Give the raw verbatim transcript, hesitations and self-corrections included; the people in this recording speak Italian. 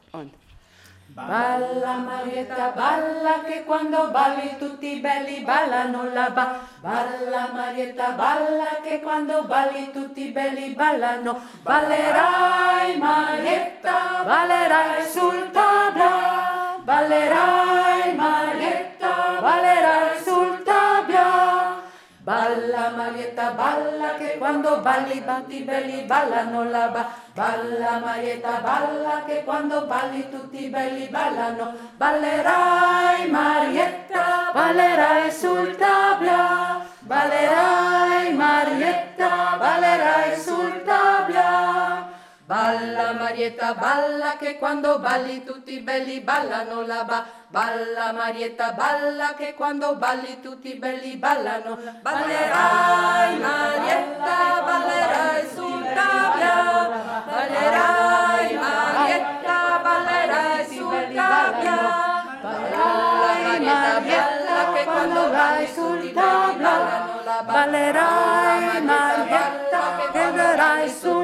Und. Balla Marietta, balla che quando balli tutti belli ballano la ba. Balla Marietta, balla che quando balli tutti belli ballano. Ballerai Marietta, ballerai sul tabla. Ballerai Marietta, ballerai sul tabla. Balla Marietta, balla che quando balli tutti belli ballano la ba. Balla Marietta, balla che quando balli tutti belli ballano. Ballerai Marietta, ballerai sul tabla. Ballerai Marietta, ballerai sul tabla. Balla Marietta, balla che quando balli tutti belli ballano la ba. Balla Marietta, balla che quando balli tutti belli ballano. Ballerai Marietta, ballerai sul tabla. Ballerai Marietta, ballerai sul tabla. Ballerai Marietta che quando vai sul tabla. Ballerai Marietta che verrai sul